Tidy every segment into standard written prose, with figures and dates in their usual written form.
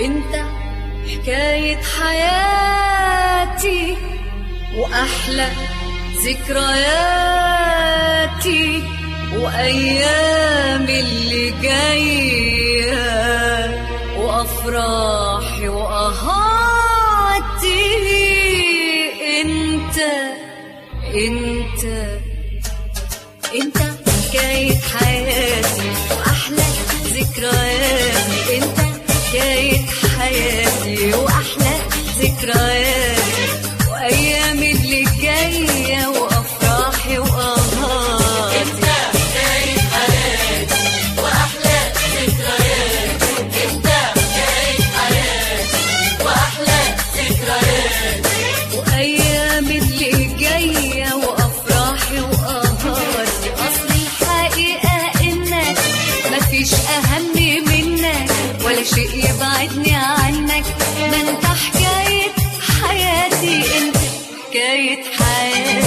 انت حكاية حياتي وأحلى ذكرياتي وأيام اللي جاية وأفراحي وأهاتي. انت حكاية حياتي وأحلى ذكرياتي. انت حكاية حياتي وأحلى ذكرياتي وأيام اللي جاية وأفراحي وأهاتي. انت حكاية حياتي وأحلى ذكرياتي. انت حكاية حياتي وأحلى ذكرياتي وأيام اللي جاية وأفراحي وأهاتي. أصل الحقيقة إنك مفيش أهم منك ولا شيء يبعدني عنك. ما انت حكاية حياتي. انت حكاية حياتي.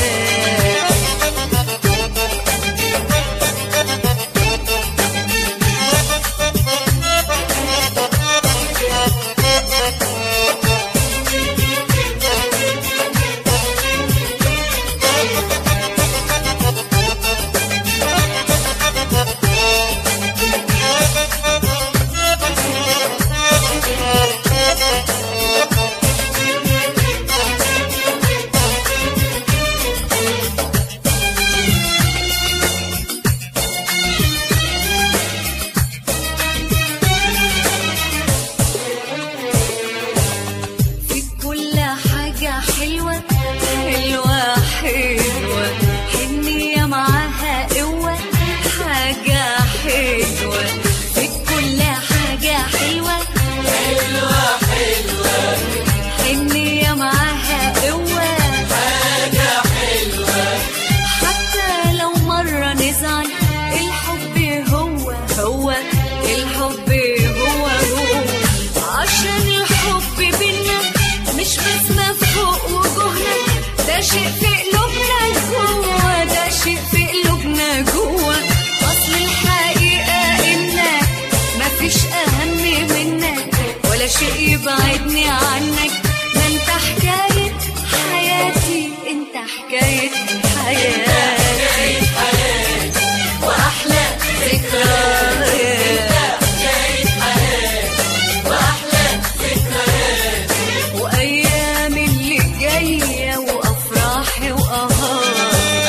حلوة حنية معاها قوة. حاجة حلوة في كل حاجة حلوة حنية معاها قوة. حاجة حلوة حتى لو مرة نزعل الحب هو الحب هو عشان الحب بينا مش بس مفوق وجهنا. ده شيء في قلوبنا جوا. ده شيء في قلوبنا جوا. أصل الحقيقة إنك مفيش أهم منك ولا شيء يبعدني عنك. ما انت حكاية حياتي. انت حكاية حياتي وأحلى ذكريات حكاية حياتي وأحلى ذكريات وأيام اللي جاية وأفراحي وأهاتي.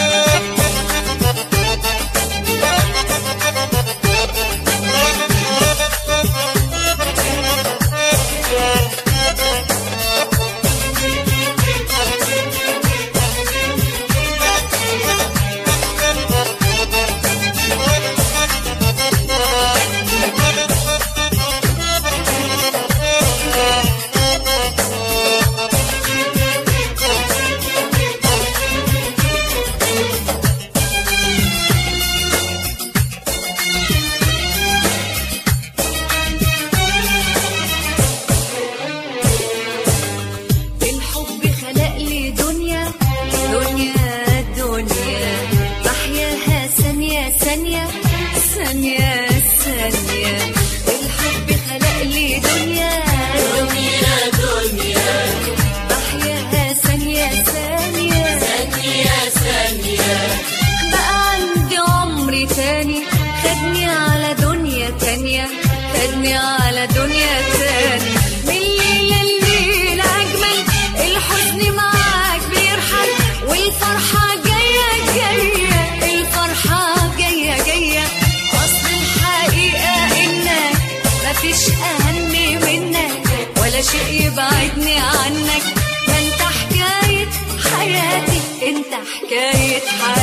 الحب خلق لي دنيا بحياها ثانية الحب خلق لي دنيا بحياها ثانية بقى عندي عمري تاني. خدني على دنيا تانية من ليلة لليلة أجمل. الحزن معاك بيرحل والفرحة جاية. أصل الحقيقة إنك مفيش أهم منك ولا شيء يبعدني عنك. ما انت حكاية حياتي. انت حكاية حياتي.